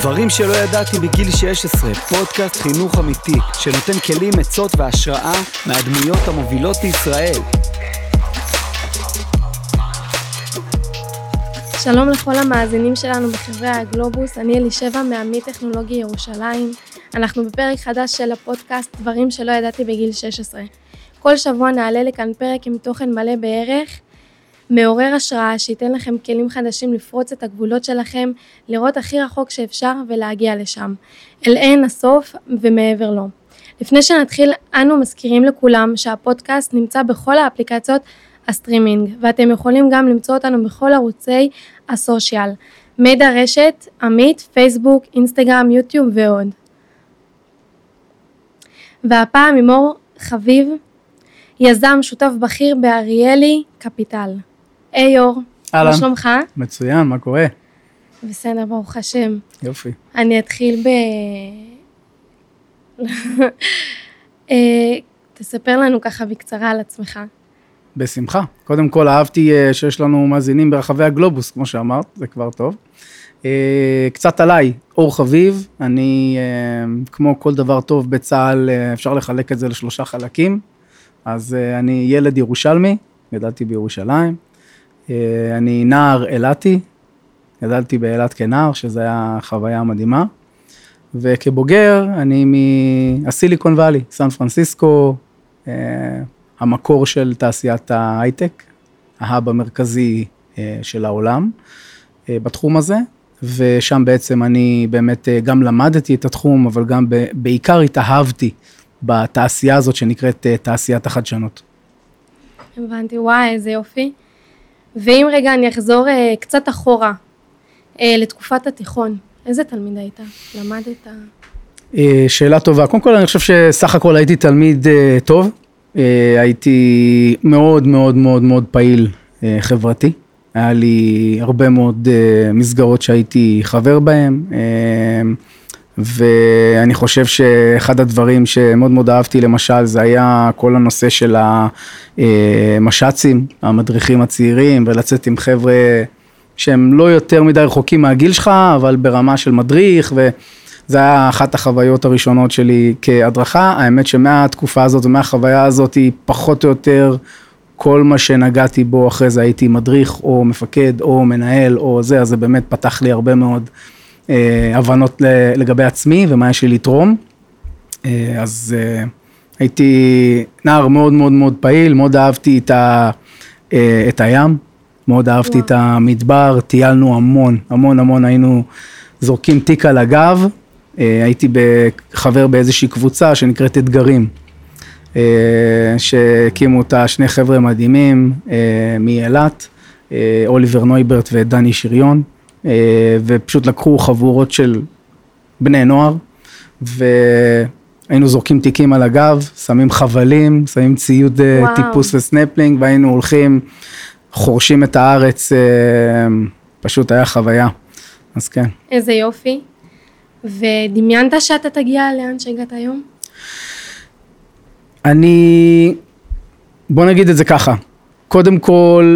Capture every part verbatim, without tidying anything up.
דברים שלא ידעתי בגיל שש עשרה, פודקאסט חינוך אמיתי, שנותן כלים, עצות והשראה מהדמויות המובילות בישראל. שלום לכל המאזינים שלנו בחברי הגלובוס, אני אלישבע מעמית טכנולוגי ירושלים. אנחנו בפרק חדש של הפודקאסט דברים שלא ידעתי בגיל שש עשרה. כל שבוע נעלה לכאן פרק עם תוכן מלא בערך, מעורר השראה שייתן לכם כלים חדשים לפרוץ את הגבולות שלכם, לראות הכי רחוק שאפשר ולהגיע לשם, אל אין הסוף ומעבר לו. לפני שנתחיל, אנו מזכירים לכולם שהפודקאסט נמצא בכל האפליקציות הסטרימינג, ואתם יכולים גם למצוא אותנו בכל ערוצי הסושיאל, מידע רשת, עמית, פייסבוק, אינסטגרם, יוטיוב ועוד. והפעם עם אור חביב, יזם שותף בכיר באריאלי קפיטל. היי אור, מה שלומך? מצוין, מה קורה? בסדר, ברוך השם. יופי. אני אתחיל ב... תספר לנו ככה בקצרה על עצמך. בשמחה. קודם כל, אהבתי שיש לנו מאזינים ברחבי הגלובוס, כמו שאמרת, זה כבר טוב. קצת עליי, אור חביב, אני, כמו כל דבר טוב בצה"ל, אפשר לחלק את זה לשלושה חלקים. אז אני ילד ירושלמי, גדלתי בירושלים. אני נער אילתי, גדלתי באילת כנער, שזה היה חוויה מדהימה. וכבוגר, אני מהסיליקון ואלי, סן פרנסיסקו, המקור של תעשיית ההייטק, ההאב המרכזי של העולם בתחום הזה, ושם בעצם אני באמת גם למדתי את התחום, אבל גם בעיקר התאהבתי בתעשייה הזאת שנקראת תעשיית החדשנות. הבנתי, וואי, איזה יופי. ואם רגע אני אחזור קצת אחורה, לתקופת התיכון, איזה תלמיד היית? למדת? שאלה טובה. קודם כל אני חושב שסך הכל הייתי תלמיד טוב, הייתי מאוד מאוד מאוד מאוד פעיל חברתי, היה לי הרבה מאוד מסגרות שהייתי חבר בהם, ואני חושב שאחד הדברים שמאוד מאוד אהבתי למשל, זה היה כל הנושא של המש"צים, המדריכים הצעירים, ולצאת עם חבר'ה שהם לא יותר מדי רחוקים מהגיל שלך, אבל ברמה של מדריך, וזה היה אחת החוויות הראשונות שלי כהדרכה. האמת שמהתקופה הזאת ומהחוויה הזאת, היא פחות או יותר כל מה שנגעתי בו אחרי זה, הייתי מדריך או מפקד או מנהל או זה, אז זה באמת פתח לי הרבה מאוד הבנות לגבי עצמי ומה יש לי לתרום. אז הייתי נער מאוד מאוד מאוד פעיל, מאוד אהבתי את, ה, את הים, מאוד אהבתי וואו. את המדבר, טיילנו המון, המון המון, היינו זורקים תיק על הגב, הייתי חבר באיזושהי קבוצה שנקראת אתגרים, שהקימו אותה שני חבר'ה מדהימים מאילת, אוליבר נויברט ודני שריון, ופשוט לקחו חבורות של בני נוער, והיינו זורקים תיקים על הגב, שמים חבלים, שמים ציוד וואו. טיפוס וסנפלינג, והיינו הולכים, חורשים את הארץ, פשוט היה חוויה, אז כן. איזה יופי, ודמיינת שאתה תגיע לאן שהגעת היום? אני, בוא נגיד את זה ככה, קודם כל,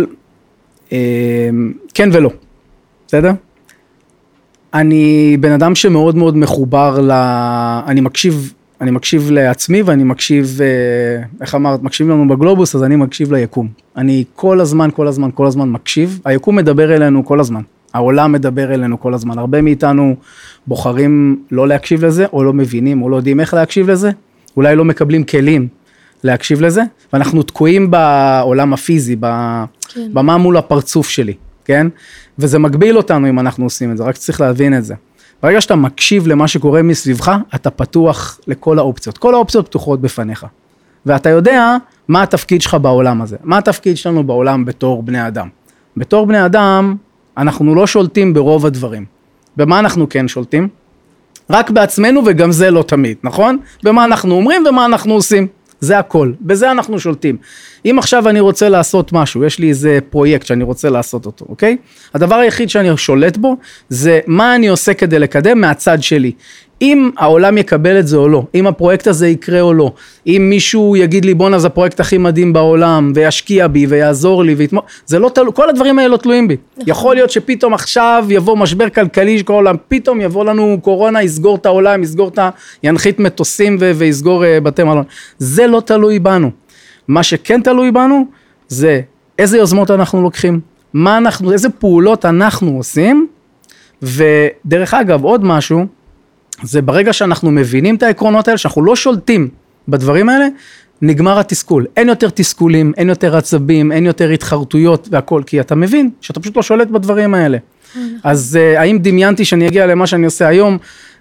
כן ולא. בסדר? אני בן אדם שמאוד מאוד מחובר ל... אני מקשיב, אני מקשיב לעצמי ואני מקשיב, איך אמרת, מקשיב לנו בגלובוס, אז אני מקשיב ליקום. אני כל הזמן, כל הזמן, כל הזמן מקשיב. היקום מדבר אלינו כל הזמן. העולם מדבר אלינו כל הזמן. הרבה מאיתנו בוחרים לא להקשיב לזה, או לא מבינים, או לא יודעים איך להקשיב לזה. אולי לא מקבלים כלים להקשיב לזה, ואנחנו תקועים בעולם הפיזי, כן. במה מול הפרצוף שלי. כן? וזה מגביל אותנו אם אנחנו עושים את זה, רק צריך להבין את זה. ברגע שאתה מקשיב למה שקורה מסביבך, אתה פתוח לכל האופציות. כל האופציות פתוחות בפניך. ואתה יודע מה התפקיד שלך בעולם הזה. מה התפקיד שלנו בעולם בתור בני אדם. בתור בני אדם, אנחנו לא שולטים ברוב הדברים. במה אנחנו כן שולטים? רק בעצמנו, וגם זה לא תמיד, נכון? במה אנחנו אומרים ומה אנחנו עושים. זה הכל. בזה אנחנו שולטים. אם עכשיו אני רוצה לעשות משהו, יש לי איזה פרויקט שאני רוצה לעשות אותו, אוקיי? הדבר היחיד שאני שולט בו, זה מה אני עושה כדי לקדם מהצד שלי. אם העולם יקבל את זה או לא, אם הפרויקט הזה יקרה או לא, אם מישהו יגיד לי בוא נעשה הפרויקט הכי מדהים בעולם, וישקיע בי ויעזור לי, ויתמו... זה לא תלו... כל הדברים האלה לא תלויים בי. יכול להיות שפתאום עכשיו יבוא משבר כלכלי שכל העולם, פתאום יבוא לנו קורונה, יסגור את העולם, יסגור את ה... ינחית מטוסים ו... ויסגור uh, בתי מלון. זה לא תלוי בנו. מה שכן תלוי בנו, זה איזה יוזמות אנחנו לוקחים, מה אנחנו, איזה פעולות אנחנו עושים, ודרך אגב עוד משהו, זה ברגע שאנחנו מבינים את העקרונות האלה, שאנחנו לא שולטים בדברים האלה, נגמר התסכול. אין יותר תסכולים, אין יותר עצבים, אין יותר התחרטויות והכל, כי אתה מבין שאתה פשוט לא שולט בדברים האלה. אז האם דמיינתי שאני אגיע למה שאני עושה היום,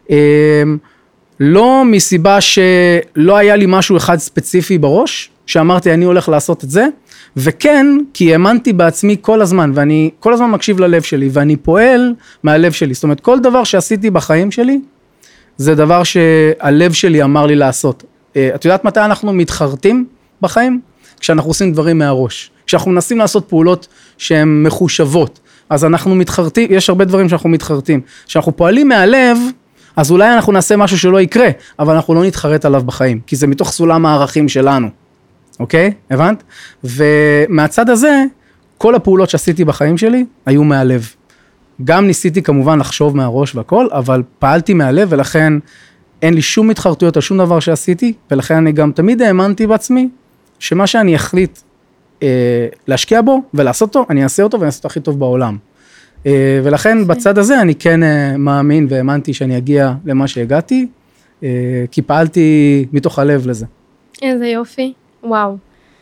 לא מסיבה שלא היה לי משהו אחד ספציפי בראש, שאמרתי אני הולך לעשות את זה, וכן, כי האמנתי בעצמי כל הזמן, ואני כל הזמן מקשיב ללב שלי, ואני פועל מהלב שלי. זאת אומרת, כל דבר שעשיתי בחיים שלי, זה דבר שהלב שלי אמר לי לעשות. את יודעת מתי אנחנו מתחרטים בחיים? כשאנחנו עושים דברים מהראש. כשאנחנו מנסים לעשות פעולות שהן מחושבות, אז אנחנו מתחרטים, יש הרבה דברים שאנחנו מתחרטים. כשאנחנו פועלים מהלב, אז אולי אנחנו נעשה משהו שלא יקרה, אבל אנחנו לא נתחרט עליו בחיים, כי זה מתוך סולם הערכים שלנו. אוקיי? הבנת? ומהצד הזה, כל הפעולות שעשיתי בחיים שלי, היו מהלב. גם ניסיתי כמובן לחשוב מהראש והכל, אבל פעלתי מהלב, ולכן אין לי שום התחרטויות על שום דבר שעשיתי, ולכן אני גם תמיד האמנתי בעצמי, שמה שאני אחליט אה, להשקיע בו ולעשות אותו, אני אעשה אותו ואני אעשה אותו הכי טוב בעולם. אה, ולכן בצד הזה אני כן אה, מאמין והאמנתי שאני אגיע למה שהגעתי, אה, כי פעלתי מתוך הלב לזה. איזה יופי, וואו.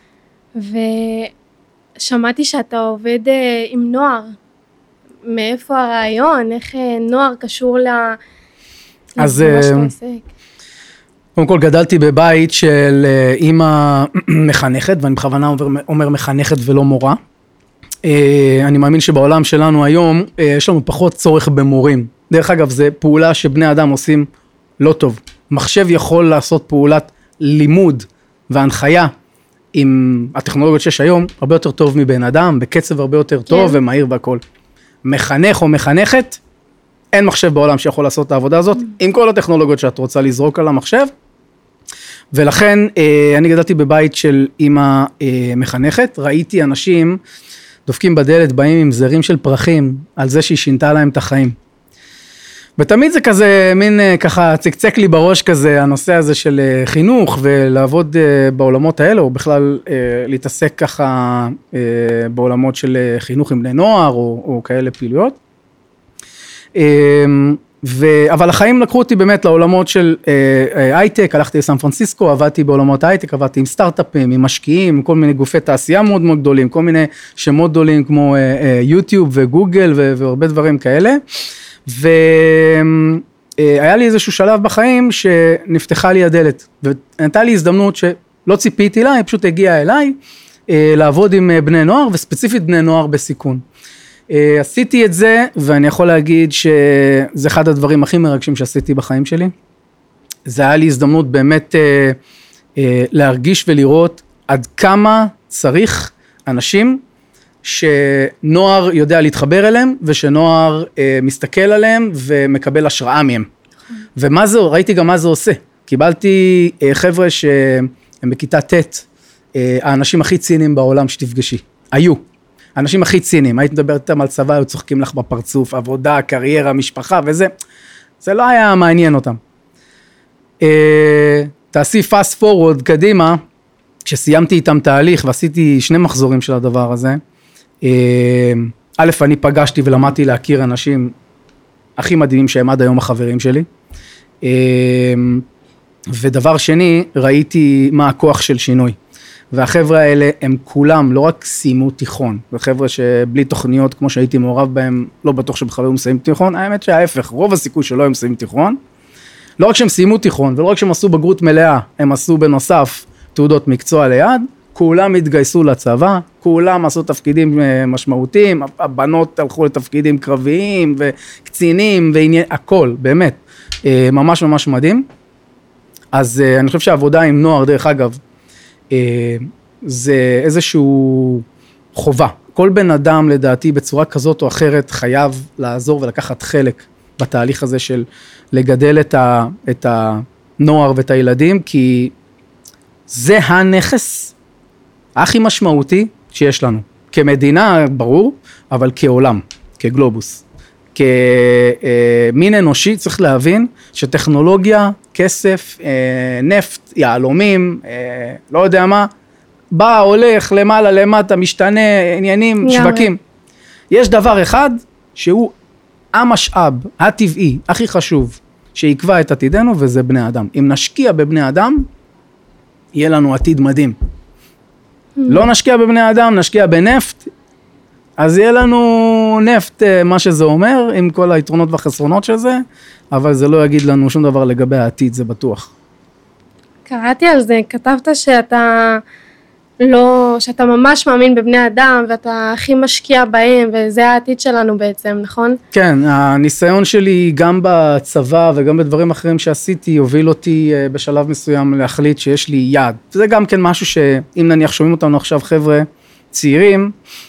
ושמעתי שאתה עובד אה, עם נוער. מאיפה הרעיון? איך אה, נוער קשור ל... אז למה שאתה עוסק? קודם כל גדלתי בבית של אימא מחנכת, ואני בכוונה אומר, אומר מחנכת ולא מורה. אני מאמין שבעולם שלנו היום יש לנו פחות צורך במורים. דרך אגב, זה פעולה שבני אדם עושים לא טוב. מחשב יכול לעשות פעולת לימוד והנחיה עם הטכנולוגיות שיש היום, הרבה יותר טוב מבן אדם, בקצב הרבה יותר טוב כן. ומהיר והכל. מחנך או מחנכת, אין מחשב בעולם שיכול לעשות את העבודה הזאת, עם כל הטכנולוגיות שאת רוצה לזרוק על המחשב, ולכן אני גדלתי בבית של אמא מחנכת, ראיתי אנשים דופקים בדלת, באים עם זרים של פרחים, על זה שהיא שינתה להם את החיים. ותמיד זה כזה, מין ככה צקצק לי בראש כזה, הנושא הזה של חינוך, ולעבוד בעולמות האלה, או בכלל להתעסק ככה בעולמות של חינוך עם בני נוער, או, או כאלה פעילויות. ו... אבל החיים לקחו אותי באמת לעולמות של הייטק, הלכתי לסן פרנסיסקו, עבדתי בעולמות הייטק, עבדתי עם סטארט-אפים, עם משקיעים, עם כל מיני גופי תעשייה מאוד מאוד גדולים, כל מיני שמות גדולים כמו יוטיוב וגוגל ו... והרבה דברים כאלה, והיה לי איזשהו שלב בחיים שנפתחה לי הדלת, ונתנה לי הזדמנות שלא ציפיתי לה, היא פשוט הגיעה אליי, לעבוד עם בני נוער, וספציפית בני נוער בסיכון. עשיתי את זה, ואני יכול להגיד שזה אחד הדברים הכי מרגשים שעשיתי בחיים שלי. זה היה לי הזדמנות באמת להרגיש ולראות עד כמה צריך אנשים שנוער יודע להתחבר אליהם, ושנוער מסתכל עליהם ומקבל השראה מהם. ומה זה, ראיתי גם מה זה עושה. קיבלתי חבר'ה שהם בכיתה ט', האנשים הכי ציניים בעולם שתפגשי. היו. האנשים הכי ציניים, היית מדברת איתם על צבא, היו צוחקים לך בפרצוף, עבודה, קריירה, משפחה וזה, זה לא היה מעניין אותם. תעשי fast forward קדימה, כשסיימתי איתם תהליך ועשיתי שני מחזורים של הדבר הזה, א', אני פגשתי ולמדתי להכיר אנשים הכי מדהימים שהם עד היום החברים שלי, ודבר שני, ראיתי מה הכוח של שינוי. והחבר'ה האלה הם כולם לא רק סיימו תיכון, זה חבר'ה שבלי תוכניות כמו שהייתי מעורב בהם, לא בטוח שבכלל הם מסיימים תיכון, האמת שההפך, רוב הסיכוי שלא הם מסיימים תיכון, לא רק שהם סיימו תיכון, ולא רק שהם עשו בגרות מלאה, הם עשו בנוסף תעודות מקצוע ליד, כולם התגייסו לצבא, כולם עשו תפקידים משמעותיים, הבנות הלכו לתפקידים קרביים וקצינים ועניין, הכל, באמת, ממש ממש מדהים. אז אני חושב שהעבודה עם נוער, דרך אגב, זה איזשהו חובה. כל בן אדם לדעתי בצורה כזאת או אחרת חייב לעזור ולקחת חלק בתהליך הזה של לגדל את, ה, את הנוער ואת הילדים, כי זה הנכס הכי משמעותי שיש לנו. כמדינה, ברור, אבל כעולם, כגלובוס. כמין אנושי צריך להבין שטכנולוגיה, כסף, נפט, יעלומים, לא יודע מה, בא, הולך, למעלה, למטה, משתנה, עניינים, שווקים. יש דבר אחד שהוא המשאב הטבעי, הכי חשוב, שיקבע את עתידנו, וזה בני אדם. אם נשקיע בבני אדם, יהיה לנו עתיד מדהים. לא נשקיע בבני אדם, נשקיע בנפט, אז יהיה לנו נפט, מה שזה אומר, עם כל היתרונות והחסרונות של זה, אבל זה לא יגיד לנו שום דבר לגבי העתיד, זה בטוח. קראתי על זה, כתבת שאתה לא, שאתה ממש מאמין בבני אדם, ואתה הכי משקיע בהם, וזה העתיד שלנו בעצם, נכון? כן, הניסיון שלי גם בצבא וגם בדברים אחרים שעשיתי, הוביל אותי בשלב מסוים להחליט שיש לי יעד. זה גם כן משהו שאם נניח שומעים אותנו עכשיו חבר'ה צעירים,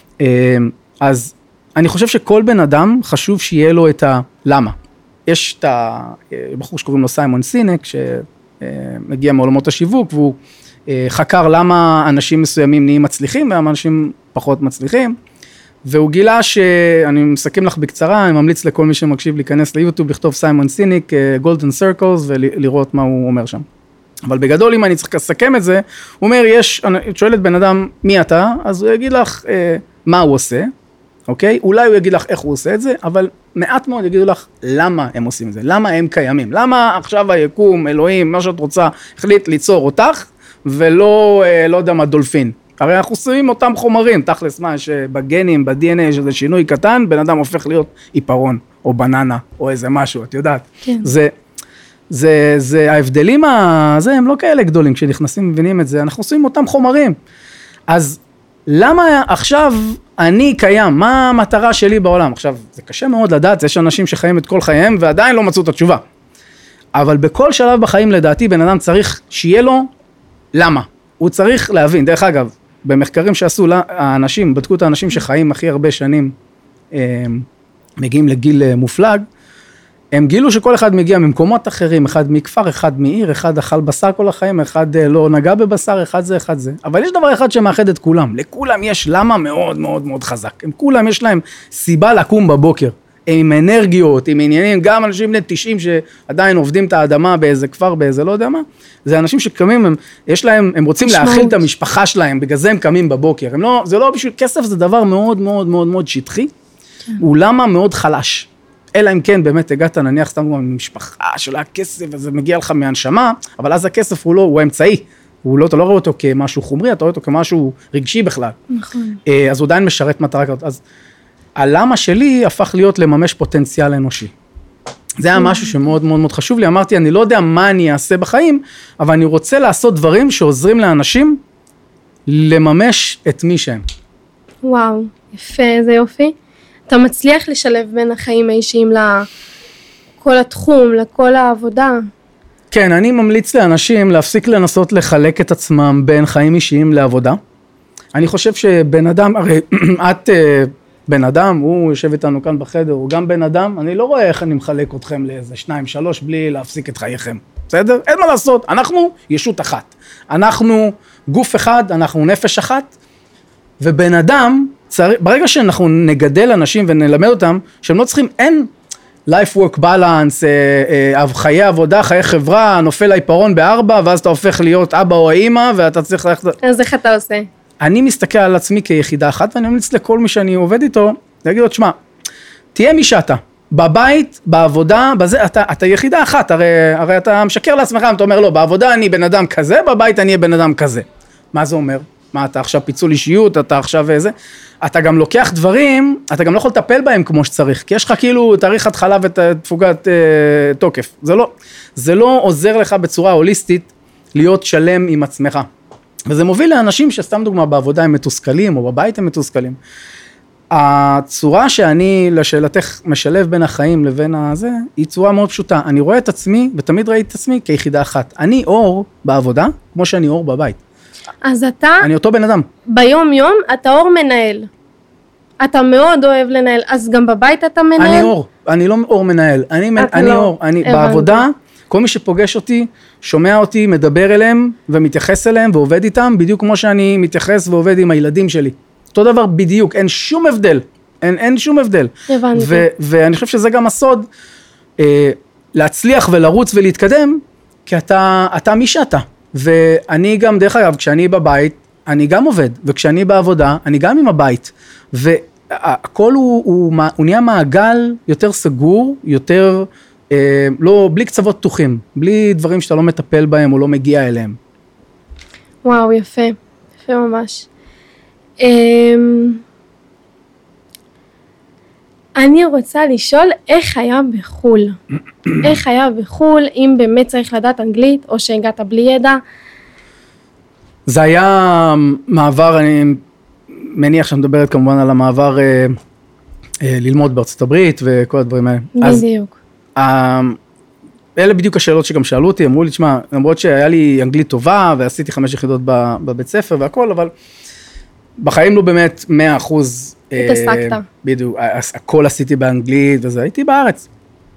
אז אני חושב שכל בן אדם חשוב שיהיה לו את הלמה. יש את הבחור שקוראים לו סיימון סינק, שמגיע מעולמות השיווק, והוא חקר למה אנשים מסוימים נהיים מצליחים, ולמה אנשים פחות מצליחים, והוא גילה שאני מסכם לך בקצרה, אני ממליץ לכל מי שמקשיב להיכנס ליוטיוב, לכתוב סיימון סיניק, גולדן סרקלס, ולראות מה הוא אומר שם. אבל בגדול, אם אני צריך לסכם את זה, הוא אומר, יש, את שואלת בן אדם, מי אתה? אז הוא יגיד לך אה, מה הוא עושה, אוקיי? אולי הוא יגיד לך איך הוא עושה את זה, אבל מעט מאוד יגידו לך למה הם עושים את זה, למה הם קיימים, למה עכשיו היקום, אלוהים, מה שאת רוצה, החליט ליצור אותך, ולא, אה, לא יודע מה, דולפין. הרי אנחנו עושים אותם חומרים, תכלס מה, שבגנים, ב-די אן איי, יש איזה שינוי קטן, בן אדם הופך להיות עיפרון, או בננה, או איזה משהו, את יודעת. כן. זה... זה, זה, ההבדלים הזה הם לא כאלה גדולים, כשנכנסים מבינים את זה, אנחנו עושים אותם חומרים. אז למה עכשיו אני קיים? מה המטרה שלי בעולם? עכשיו, זה קשה מאוד לדעת, יש אנשים שחיים את כל חייהם ועדיין לא מצאו את התשובה. אבל בכל שלב בחיים לדעתי, בן אדם צריך שיהיה לו למה. הוא צריך להבין, דרך אגב, במחקרים שעשו, האנשים, בדקו את האנשים שחיים הכי הרבה שנים, מגיעים לגיל מופלג, הם גילו שכל אחד מגיע ממקומות אחרים, אחד מכפר, אחד מעיר, אחד אכל בשר כל החיים, אחד לא נגע בבשר, אחד זה, אחד זה. אבל יש דבר אחד שמאחד את כולם, לכולם יש למה מאוד מאוד מאוד חזק. הם כולם יש להם סיבה לקום בבוקר, הם עם אנרגיות, עם עניינים, גם אנשים בני תשעים שעדיין עובדים את האדמה באיזה כפר, באיזה לא יודע מה, זה אנשים שקמים, הם, יש להם, הם רוצים להאכיל את המשפחה שלהם, בגלל זה הם קמים בבוקר. הם לא, זה לא בשביל, כסף זה דבר מאוד מאוד מאוד מאוד שטחי, הוא למה מאוד חלש. אלא אם כן באמת הגעת נניח סתם כמו משפחה של הכסף וזה מגיע לך מהנשמה, אבל אז הכסף הוא לא, הוא האמצעי, הוא לא, אתה לא רואה אותו כמשהו חומרי, אתה רואה אותו כמשהו רגשי בכלל. נכון. אז הוא עדיין משרת מטרה כזאת. אז הלמה שלי הפך להיות לממש פוטנציאל אנושי. זה היה משהו שמאוד מאוד מאוד חשוב לי, אמרתי אני לא יודע מה אני אעשה בחיים, אבל אני רוצה לעשות דברים שעוזרים לאנשים לממש את מי שהם. וואו, יפה, איזה יופי. אתה מצליח לשלב בין החיים האישיים לכל התחום, לכל העבודה? כן, אני ממליץ לאנשים להפסיק לנסות לחלק את עצמם בין חיים אישיים לעבודה. אני חושב שבן אדם, הרי את בן אדם, הוא יושב איתנו כאן בחדר, הוא גם בן אדם, אני לא רואה איך אני מחלק אתכם לאיזה שניים, שלוש, בלי להפסיק את חייכם. בסדר? אין מה לעשות, אנחנו ישות אחת. אנחנו גוף אחד, אנחנו נפש אחת, ובן אדם, צריך, ברגע שאנחנו נגדל אנשים ונלמד אותם, שהם לא צריכים, אין life work balance, אה, אה, חיי עבודה, חיי חברה, נופל העיפרון בארבע, ואז אתה הופך להיות אבא או האמא, ואתה צריך ללכת... אז איך אתה עושה? אני מסתכל על עצמי כיחידה אחת, ואני ממליץ לכל מי שאני עובד איתו, להגיד לו, תשמע, תהיה מי שאתה, בבית, בעבודה, בזה, אתה, אתה יחידה אחת, הרי, הרי אתה משקר לעצמך, אתה אומר, לא, בעבודה אני בן אדם כזה, בבית אני בן אדם כזה. מה זה אומר? מה, אתה עכשיו פיצול אישיות, אתה עכשיו איזה, אתה גם לוקח דברים, אתה גם לא יכול לטפל בהם כמו שצריך, כי יש לך כאילו תאריך התחלה ותפוגת אה, תוקף, זה לא, זה לא עוזר לך בצורה הוליסטית להיות שלם עם עצמך, וזה מוביל לאנשים שסתם דוגמה בעבודה הם מתוסכלים, או בבית הם מתוסכלים. הצורה שאני, לשאלתך, משלב בין החיים לבין הזה, היא צורה מאוד פשוטה, אני רואה את עצמי, ותמיד ראיתי את עצמי כיחידה אחת, אני אור בעבודה, כמו שאני אור בבית. אז אתה, אני אותו בן אדם. ביום יום אתה אור מנהל. אתה מאוד אוהב לנהל, אז גם בבית אתה מנהל? אני אור, אני לא אור מנהל, אני, אני לא, אור, אני הבנתי. בעבודה, כל מי שפוגש אותי, שומע אותי, מדבר אליהם ומתייחס אליהם ועובד איתם, בדיוק כמו שאני מתייחס ועובד עם הילדים שלי. אותו דבר בדיוק, אין שום הבדל, אין, אין שום הבדל. הבנתי. ו, ואני חושב שזה גם הסוד, אה, להצליח ולרוץ ולהתקדם, כי אתה, אתה מי שאתה. ואני גם, דרך אגב, כשאני בבית, אני גם עובד, וכשאני בעבודה, אני גם עם הבית. והכל הוא, הוא, הוא נהיה מעגל יותר סגור, יותר, אה, לא, בלי קצוות פתוחים, בלי דברים שאתה לא מטפל בהם או לא מגיע אליהם. וואו, יפה, יפה ממש. אני רוצה לשאול איך היה בחול, איך היה בחול, אם באמת צריך לדעת אנגלית או שהגעת בלי ידע. זה היה מעבר, אני מניח שאני מדברת כמובן על המעבר אה, אה, ללמוד בארצות הברית וכל הדברים האלה. בדיוק. אז, אה, אלה בדיוק השאלות שגם שאלו אותי, אמרו לי, תשמע, למרות שהיה לי אנגלית טובה ועשיתי חמש יחידות בבית ספר והכל, אבל בחיים לא באמת מאה אחוז. התעסקת. בדיוק, הכל עשיתי באנגלית וזה, הייתי בארץ.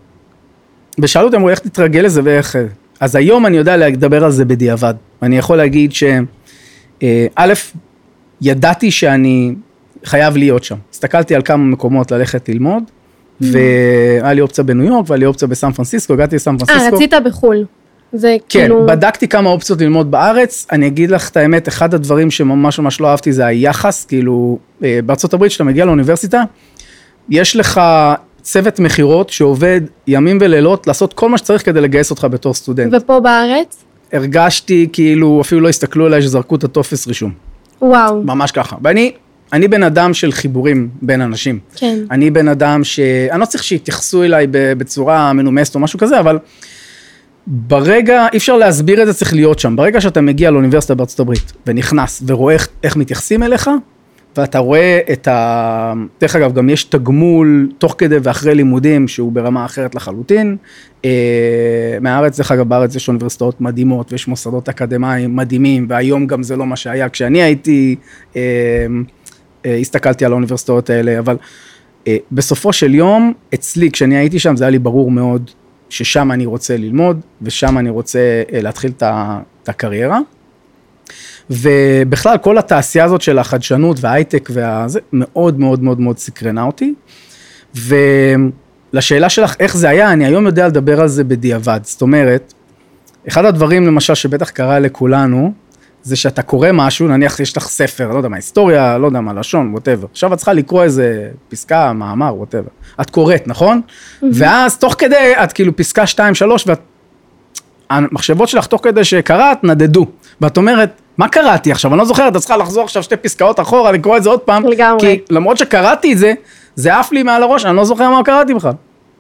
ושאלו אותי, אמרו, איך תתרגל לזה ואיך... אז היום אני יודע לדבר על זה בדיעבד. אני יכול להגיד ש... א', ידעתי שאני חייב להיות שם. הסתכלתי על כמה מקומות ללכת ללמוד, והיה לי אופציה בניו יורק, והיה לי אופציה בסן פרנסיסקו, הגעתי לסן פרנסיסקו. אה, רצית בחול. זה כן, כאילו... בדקתי כמה אופציות ללמוד בארץ, אני אגיד לך את האמת, אחד הדברים שממש ממש לא אהבתי זה היחס, כאילו, בארצות הברית שאתה מגיע לאוניברסיטה, יש לך צוות מחירות שעובד ימים ולילות, לעשות כל מה שצריך כדי לגייס אותך בתור סטודנט. ופה בארץ? הרגשתי כאילו, אפילו לא הסתכלו עליי שזרקו את הטופס רישום. וואו. ממש ככה. ואני, אני בן אדם של חיבורים בין אנשים. כן. אני בן אדם ש... אני לא צריך שיתייחסו אליי בצורה מנומסת או משהו כזה, אבל ברגע, אי אפשר להסביר את זה, צריך להיות שם. ברגע שאתה מגיע לאוניברסיטה בארצות הברית, ונכנס ורואה איך, איך מתייחסים אליך, ואתה רואה את ה... דרך אגב, גם יש תגמול תוך כדי ואחרי לימודים, שהוא ברמה אחרת לחלוטין. מהארץ, דרך אגב, בארץ יש אוניברסיטאות מדהימות, ויש מוסדות אקדמיים מדהימים, והיום גם זה לא מה שהיה. כשאני הייתי, הסתכלתי על האוניברסיטאות האלה, אבל בסופו של יום, אצלי, כשאני הייתי שם, זה היה לי ברור מאוד, ששם אני רוצה ללמוד, ושם אני רוצה להתחיל את הקריירה. ובכלל, כל התעשייה הזאת של החדשנות וההייטק, והזה, מאוד מאוד מאוד מאוד סקרנה אותי. ולשאלה שלך, איך זה היה, אני היום יודע לדבר על זה בדיעבד. זאת אומרת, אחד הדברים, למשל, שבטח קרה לכולנו, זה שאתה קורא משהו, נניח יש לך ספר, לא יודע מה, היסטוריה, לא יודע מה, לשון, whatever. עכשיו את צריכה לקרוא איזה פסקה, מאמר, whatever. את קוראת, נכון? Mm-hmm. ואז תוך כדי, את כאילו פסקה שתיים, שלוש, והמחשבות שלך תוך כדי שקראת, נדדו. ואת אומרת, מה קראתי עכשיו? אני לא זוכרת, את צריכה לחזור עכשיו שתי פסקאות אחורה, לקרוא את זה עוד פעם. לגמרי. כי למרות שקראתי את זה, זה עף לי מעל הראש, אני לא זוכר מה קראתי בכלל.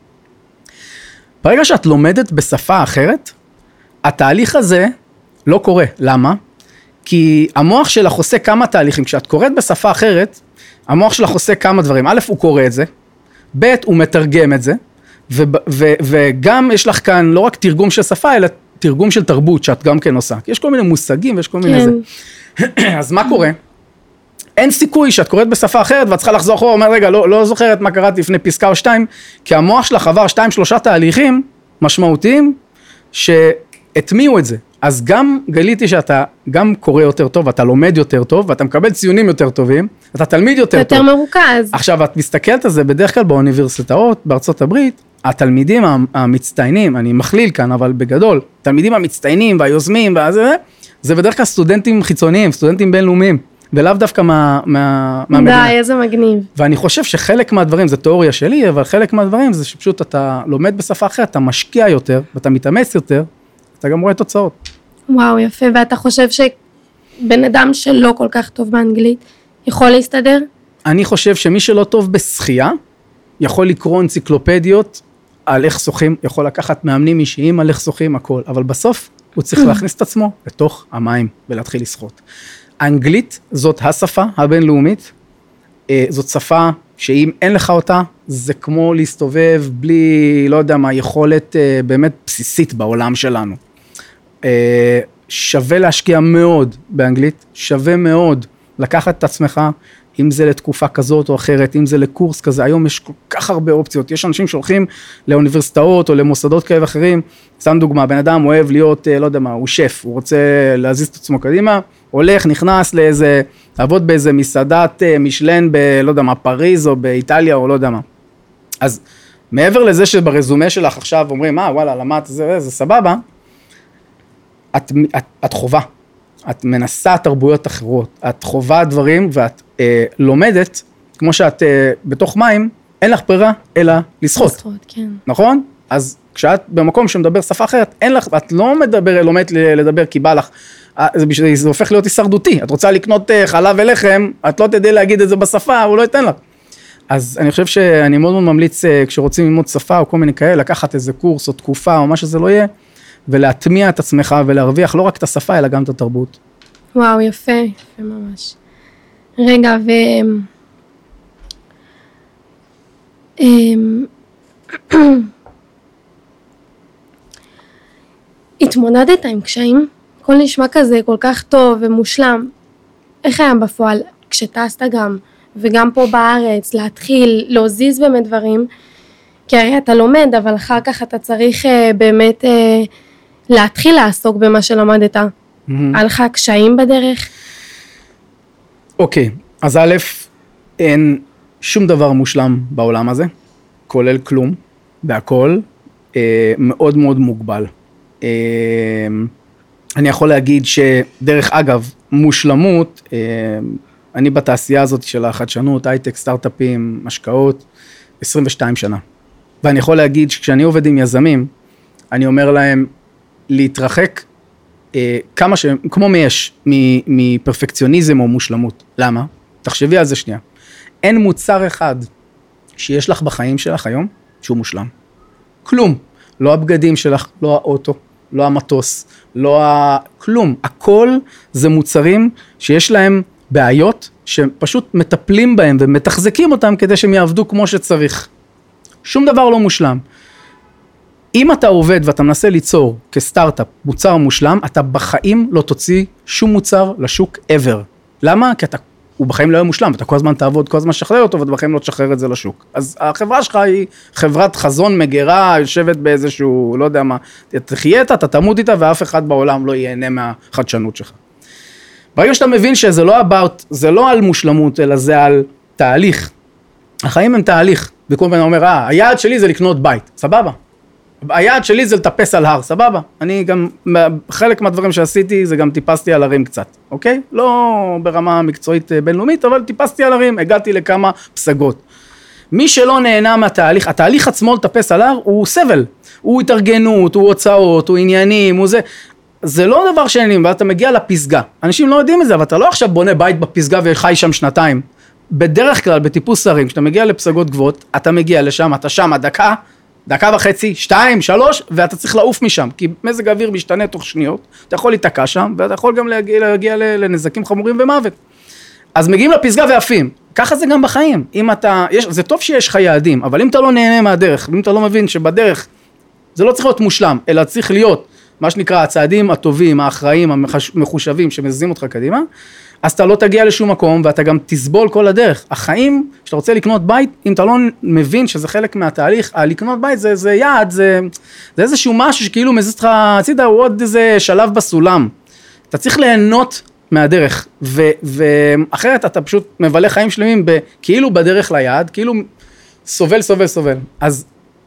ברגע שאת לומדת בשפה אחרת, התהליך הזה לא קורה. למה? כי המוח שלך עושה כמה תהליכים. כשאת קוראת בשפה אחרת, המוח שלך עושה כמה דברים. א', הוא קורא את זה, ב', הוא מתרגם את זה, ו- ו- וגם יש לך כאן לא רק תרגום של שפה, אלא תרגום של תרבות שאת גם כן עושה. יש כל מיני מושגים ויש כל מיני זה. אז מה קורה? אין סיכוי שאת קוראת בשפה אחרת ואת צריכה לחזור אחורה, אומר רגע, לא, לא זוכרת מה קראתי לפני פסקה או שתיים, כי המוח שלך עבר שתיים, שלושה תהליכים משמעותיים שהטמיעו את זה. אז גם גיליתי שאתה גם קורא יותר טוב, אתה לומד יותר טוב, ואתה מקבל ציונים יותר טובים, אתה תלמיד יותר טוב. יותר מרוכז. עכשיו, את מסתכלת על זה בדרך כלל באוניברסיטאות, בארצות הברית, התלמידים המצטיינים, אני מכליל כאן, אבל בגדול, תלמידים המצטיינים והיוזמים, והזה, זה בדרך כלל סטודנטים חיצוניים, סטודנטים בינלאומיים, ולאו דווקא מה, מה, מהמדינה. די, איזה מגניב. ואני חושב שחלק מהדברים, זה תיאוריה שלי, אבל חלק מהדברים זה שפשוט אתה לומד בשפה אחרת, אתה משקיע יותר, ואתה מתאמץ יותר, אתה גם רואה תוצאות. וואו, יפה, ואתה חושב שבן אדם שלא כל כך טוב באנגלית, יכול להסתדר? אני חושב שמי שלא טוב בשחייה, יכול לקרוא אנציקלופדיות על איך שוחים, יכול לקחת מאמנים אישיים על איך שוחים, הכל, אבל בסוף הוא צריך להכניס את עצמו לתוך המים ולהתחיל לשחות. האנגלית זאת השפה הבינלאומית, זאת שפה שאם אין לך אותה, זה כמו להסתובב בלי, לא יודע מה, יכולת באמת בסיסית בעולם שלנו. שווה להשקיע מאוד באנגלית, שווה מאוד לקחת את עצמך, אם זה לתקופה כזאת או אחרת, אם זה לקורס כזה, היום יש כל כך הרבה אופציות, יש אנשים שהולכים לאוניברסיטאות או למוסדות כאלה ואחרים, שם דוגמה, בן אדם אוהב להיות, לא יודע מה, הוא שף, הוא רוצה להזיז את עצמו קדימה, הולך, נכנס לאיזה, לעבוד באיזה מסעדת משלן ב, לא יודע מה, פריז או באיטליה או לא יודע מה. אז מעבר לזה שברזומה שלך עכשיו אומרים, מה, וואלה, למדת, זה, זה סבבה, את, את, את חובה. את מנסה תרבויות אחרות, את חובה דברים ואת אה, לומדת, כמו שאת אה, בתוך מים, אין לך ברירה אלא לשחות. לשחות, כן. נכון? אז כשאת במקום שמדבר שפה אחרת, אין לך, את לא מדבר, לומדת לדבר כי בא לך, זה, זה הופך להיות הישרדותי, את רוצה לקנות אה, חלב ולחם, את לא תדעי להגיד את זה בשפה, הוא לא ייתן לך. אז אני חושב שאני מאוד מאוד ממליץ, אה, כשרוצים ללמוד שפה או כל מיני כאלה, לקחת איזה קורס או תקופה או מה שזה לא יהיה, ולהטמיע את עצמך ולהרוויח לא רק את השפה, אלא גם את התרבות. וואו, יפה, יפה ממש. רגע, ו... התמודדת עם קשיים? הכל נשמע כזה כל כך טוב ומושלם. איך היה בפועל, כשטסת גם, וגם פה בארץ, להתחיל, להוזיז באמת דברים, כי הרי אתה לומד, אבל אחר כך אתה צריך באמת... להתחיל לעסוק במה שלמדת. Mm-hmm. היה לך קשיים בדרך? אוקיי, okay, אז א', אין שום דבר מושלם בעולם הזה, כולל כלום, והכל אה, מאוד מאוד מוגבל. אה, אני יכול להגיד שדרך אגב, מושלמות, אה, אני בתעשייה הזאת של החדשנות, הייטק, סטארט-אפים, משקעות, עשרים ושתיים שנה. ואני יכול להגיד שכשאני עובד עם יזמים, אני אומר להם, להתרחק אה, כמה ש... כמו מייש, מפרפקציוניזם או מושלמות. למה? תחשבי על זה שנייה. אין מוצר אחד שיש לך בחיים שלך היום, שהוא מושלם. כלום. לא הבגדים שלך, לא האוטו, לא המטוס, לא ה... כלום. הכל זה מוצרים שיש להם בעיות, שפשוט מטפלים בהם ומתחזקים אותם כדי שהם יעבדו כמו שצריך. שום דבר לא מושלם. אם אתה עובד ואתה מנסה ליצור כסטארט-אפ מוצר מושלם, אתה בחיים לא תוציא שום מוצר לשוק ever. למה? כי אתה, הוא בחיים לא יהיה מושלם, אתה כל הזמן תעבוד, כל הזמן שחרר אותו, ואתה בחיים לא תשחרר את זה לשוק. אז החברה שלך היא חברת חזון מגרה, יושבת באיזשהו, לא יודע מה, תחיה איתה, אתה תמות איתה, ואף אחד בעולם לא ייהנה מהחדשנות שלך. ברגע שאתה מבין שזה לא about, זה לא על מושלמות, אלא זה על תהליך. החיים הם תהליך, וכל פעם אומר, אה, היעד שלי זה לקנות בית, סבבה. היעד שלי זה לטפס על הר, סבבה. אני גם, חלק מהדברים שעשיתי זה גם טיפסתי על הרים קצת, אוקיי? לא ברמה מקצועית בינלאומית, אבל טיפסתי על הרים, הגעתי לכמה פסגות. מי שלא נהנה מהתהליך, התהליך עצמו לטפס על הר הוא סבל, הוא התארגנות, הוא הוצאות, הוא עניינים, הוא זה, זה לא דבר שעניינים, ואתה מגיע לפסגה. אנשים לא יודעים את זה, אבל אתה לא עכשיו בונה בית בפסגה וחי שם שנתיים. בדרך כלל, בטיפוס הרים, כשאתה מגיע לפסגות גבוהות, אתה מגיע לשם, אתה שם, דקה, דקה וחצי, שתיים, שלוש, ואתה צריך לעוף משם, כי מזג האוויר משתנה תוך שניות, אתה יכול להתקע שם, ואתה יכול גם להגיע, להגיע לנזקים חמורים ומוות. אז מגיעים לפסגה ועפים, ככה זה גם בחיים, אם אתה, יש, זה טוב שיש לך יעדים, אבל אם אתה לא נהנה מהדרך, אם אתה לא מבין שבדרך, זה לא צריך להיות מושלם, אלא צריך להיות, מה שנקרא, הצעדים הטובים, האחראים, המחושבים, שמזיזים אותך קדימה, אז אתה לא תגיע לשום מקום, ואתה גם תסבול כל הדרך. החיים, כשאתה רוצה לקנות בית, אם אתה לא מבין שזה חלק מהתהליך, לקנות בית זה, זה יעד, זה, זה איזשהו משהו שכאילו מזיז אותך הצידה, הוא עוד איזה שלב בסולם. אתה צריך ליהנות מהדרך, ו, ואחרת אתה פשוט מבלה חיים שלמים, כאילו בדרך ליעד, כאילו סובל, סובל, סובל. אז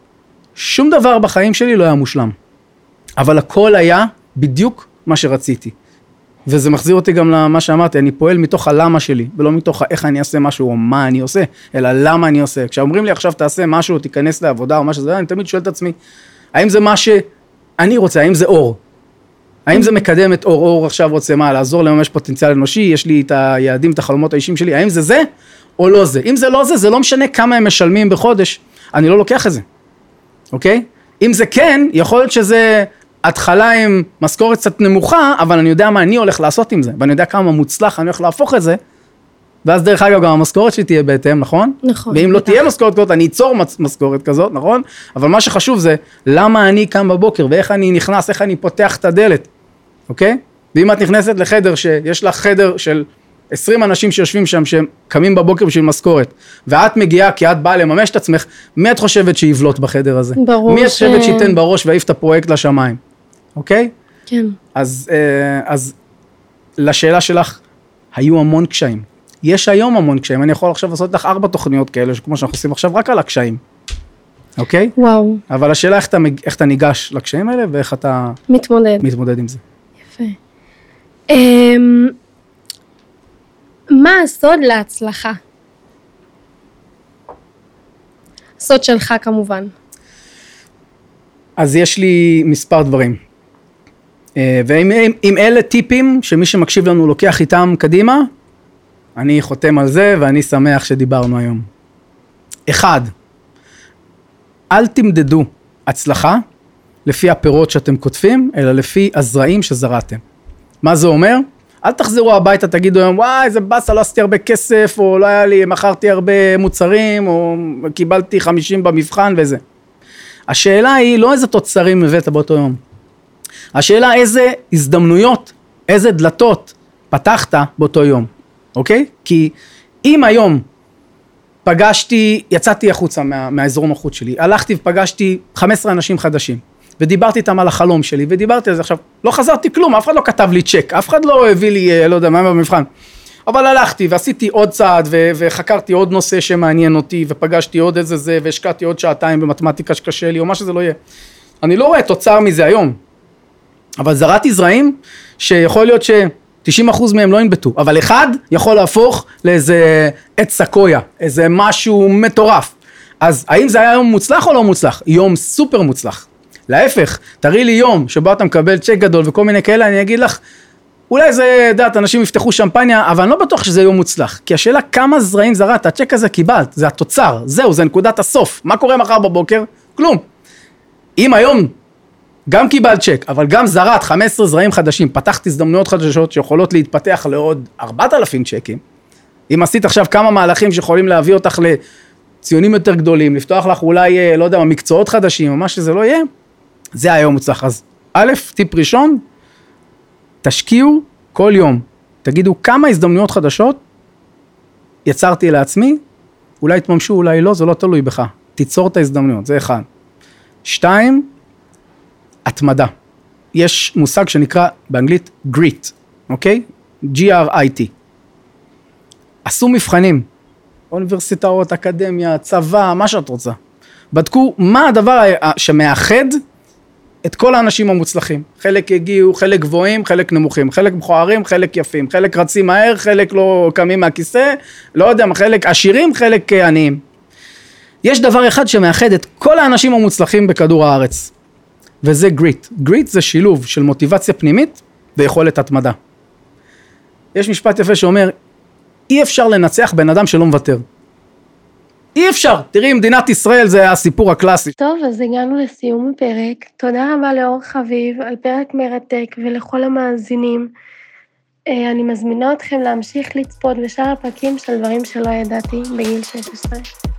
שום דבר בחיים שלי לא היה מושלם, אבל הכל היה בדיוק מה שרציתי. וזה מחזיר אותי גם למה שאמרתי, אני פועל מתוך הלמה שלי, ולא מתוך איך אני אעשה משהו או מה אני עושה, אלא למה אני עושה. כשאומרים לי עכשיו תעשה משהו, תיכנס לעבודה או משהו, אני תמיד שואל את עצמי, האם זה מה שאני רוצה, האם זה אור? האם זה מקדם את אור? אור עכשיו רוצה מה? לעזור לממש פוטנציאל אנושי, יש לי את היעדים, את החלומות האישיים שלי, האם זה זה או לא זה? אם זה לא זה, זה לא משנה כמה הם משלמים בחודש, אני לא לוקח את זה, אוקיי? אם זה כן, יכול להיות שזה התחלה עם משכורת קצת נמוכה, אבל אני יודע מה אני הולך לעשות עם זה, ואני יודע כמה מוצלח אני הולך להפוך את זה, ואז דרך אגב גם המשכורת שלי תהיה בהתאם, נכון? נכון. ואם לא תהיה משכורת כזאת, אני אצור משכורת כזאת, נכון? אבל מה שחשוב זה, למה אני קם בבוקר, ואיך אני נכנס, איך אני פותח את הדלת, אוקיי? ואם את נכנסת לחדר שיש לך חדר של עשרים אנשים שיושבים שם, שהם קמים בבוקר בשביל משכורת, ואת מגיעה כי את באה לממש את עצמך, מי את חושבת שיבלוט בחדר הזה? ברור מי את ש... חושבת שייתן בראש ויעיף את הפרויקט לשמיים? אוקיי? כן. אז, אז לשאלה שלך, היו המון קשיים. יש היום המון קשיים, אני יכול עכשיו לעשות לך ארבע תוכניות כאלה, כמו שאנחנו עושים עכשיו, רק על הקשיים. אוקיי? וואו. אבל השאלה איך אתה, איך אתה ניגש לקשיים האלה, ואיך אתה... מתמודד. מתמודד עם זה. יפה. Um, מה הסוד להצלחה? הסוד שלך כמובן. אז יש לי מספר דברים. ואם אם, אם אלה טיפים שמי שמקשיב לנו לוקח איתם קדימה, אני חותם על זה ואני שמח שדיברנו היום. אחד, אל תמדדו הצלחה לפי הפירות שאתם כותבים, אלא לפי הזרעים שזרעתם. מה זה אומר? אל תחזרו הביתה, תגידו היום, וואי, איזה בסה, לא עשיתי הרבה כסף, או לא היה לי, מכרתי הרבה מוצרים, או קיבלתי חמישים במבחן וזה. השאלה היא לא איזה תוצרים הבאת באותו יום. השאלה איזה הזדמנויות, איזה דלתות פתחת באותו יום, אוקיי? כי אם היום פגשתי, יצאתי החוצה מה, מהאזור נוחות שלי, הלכתי ופגשתי חמישה עשר אנשים חדשים, ודיברתי איתם על החלום שלי, ודיברתי על זה עכשיו, לא חזרתי כלום, אף אחד לא כתב לי צ'ק, אף אחד לא הביא לי, לא יודע, מה במבחן, אבל הלכתי ועשיתי עוד צעד, ו- וחקרתי עוד נושא שמעניין אותי, ופגשתי עוד איזה זה, והשקעתי עוד שעתיים במתמטיקה שקשה לי, או מה שזה לא יהיה. אני לא רואה תוצר מזה היום, אבל זרעתי זרעים, שיכול להיות ש-תשעים אחוז מהם לא ינבטו, אבל אחד יכול להפוך לאיזה עץ סקויה, איזה משהו מטורף. אז האם זה היה יום מוצלח או לא מוצלח? יום סופר מוצלח. להפך, תראי לי יום שבו אתה מקבל צ'ק גדול וכל מיני כאלה, אני אגיד לך, אולי זה, דעת, אנשים יפתחו שמפניה, אבל אני לא בטוח שזה יום מוצלח. כי השאלה כמה זרעים זרעת, הצ'ק הזה קיבלת, זה התוצר, זהו, זה נקודת הסוף. מה קורה מחר בבוקר? כלום. אם היום גם קיבלת צ'ק, אבל גם זרעת חמישה עשר זרעים חדשים, פתחת הזדמנויות חדשות שיכולות להתפתח לעוד ארבעת אלפים צ'קים, אם עשית עכשיו כמה מהלכים שיכולים להביא אותך לציונים יותר גדולים, לפתוח לך אולי, לא יודע, מקצועות חדשים, או מה שזה לא יהיה, זה היום מוצלח. אז א', טיפ ראשון, תשקיעו כל יום, תגידו כמה הזדמנויות חדשות יצרתי לעצמי, אולי תממשו, אולי לא, זה לא תלוי בך, תיצור את ההזדמנויות, זה אחד. שתיים, התמדה. יש מושג שנקרא באנגלית grit, אוקיי? ג'י אר איי טי. עשו מבחנים, אוניברסיטאות, אקדמיה, צבא, מה שאת רוצה. בדקו מה הדבר שמאחד את כל האנשים המוצלחים. חלק הגיעו, חלק גבוהים, חלק נמוכים, חלק מכוערים, חלק יפים, חלק רצים מהר, חלק לא קמים מהכיסא, לא יודע, חלק עשירים, חלק עניים. יש דבר אחד שמאחד את כל האנשים המוצלחים בכדור הארץ. וזה גריט. גריט זה שילוב של מוטיבציה פנימית ויכולת התמדה. יש משפט יפה שאומר, אי אפשר לנצח בן אדם שלא מוותר. אי אפשר. תראי, מדינת ישראל זה הסיפור הקלאסי. טוב, אז הגענו לסיום הפרק. תודה רבה לאור חביב על פרק מרתק ולכל המאזינים. אני מזמינה אתכם להמשיך לצפות בשאר הפרקים של דברים שלא ידעתי בגיל שש עשרה.